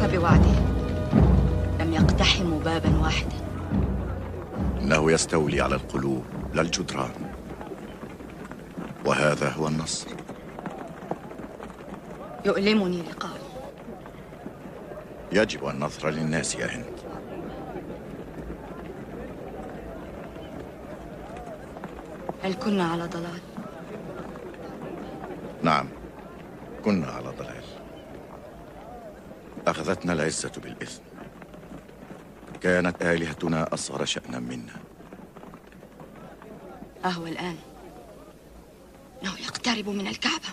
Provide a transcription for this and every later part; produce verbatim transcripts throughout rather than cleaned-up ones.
بوعده، لم يقتحموا بابا واحدا. إنه يستولي على القلوب لا الجدران، وهذا هو النصر. يؤلمني لقاؤه. يجب أن نظهر للناس يا هند. هل كنا على ضلال؟ نعم، كنا على ضلال. أخذتنا العزة بالإثم. كانت آلهتنا أصغر شأنا منا. أهو الآن إنه يقترب من الكعبة.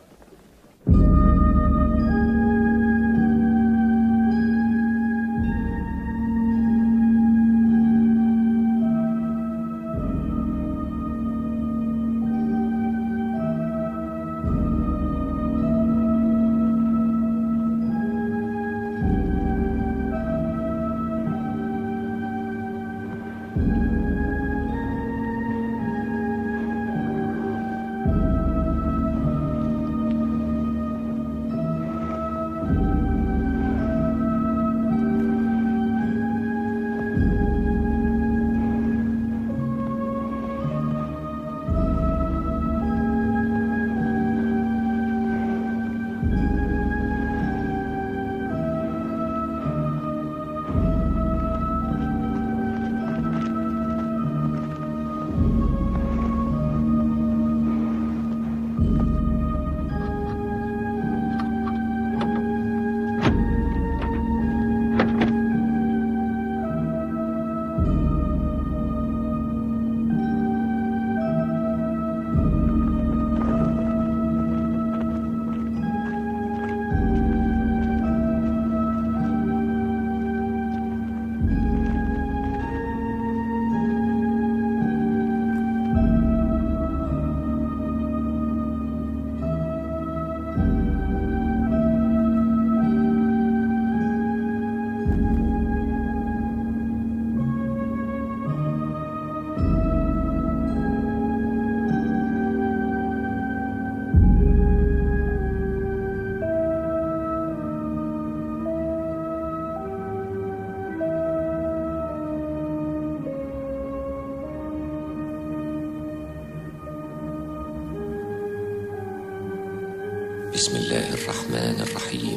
بسم الله الرحمن الرحيم.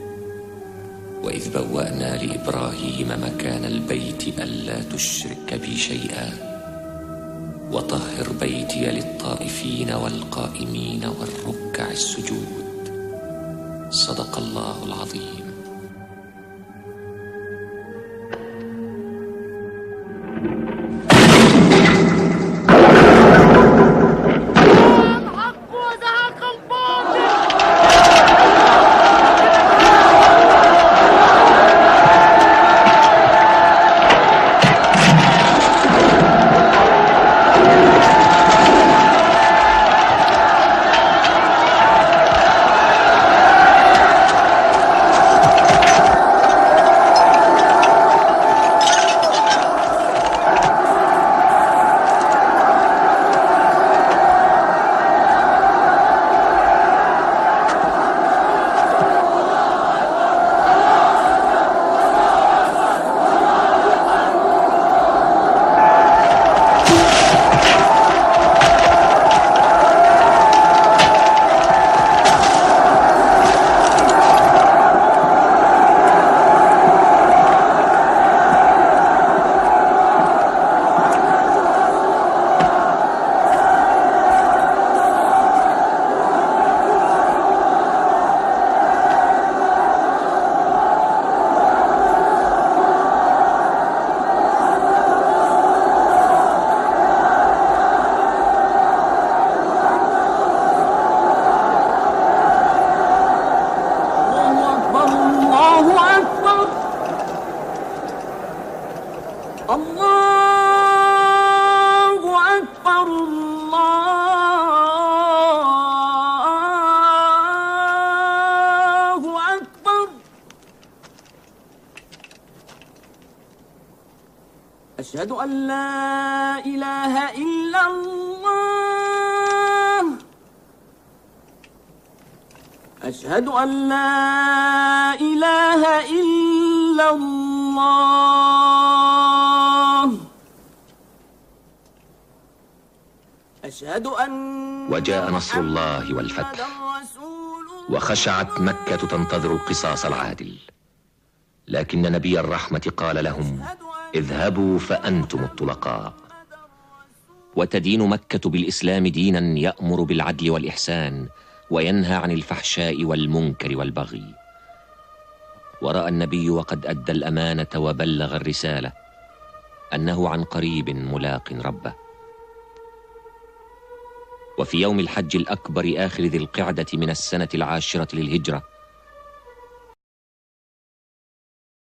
وإذ بوأنا لإبراهيم مكان البيت ألا تشرك بي شيئا وطهر بيتي للطائفين والقائمين والركع السجود. صدق الله العظيم. أشهد أن لا إله إلا الله. أشهد أن لا إله إلا الله. أشهد أن وجاء نصر الله والفتح، وخشعت مكة تنتظر القصاص العادل، لكن نبي الرحمة قال لهم: اذهبوا فأنتم الطلقاء. وتدين مكة بالإسلام دينا يأمر بالعدل والإحسان وينهى عن الفحشاء والمنكر والبغي. ورأى النبي وقد أدى الأمانة وبلغ الرسالة أنه عن قريب ملاق ربه. وفي يوم الحج الأكبر آخر ذي القعدة من السنة العاشرة للهجرة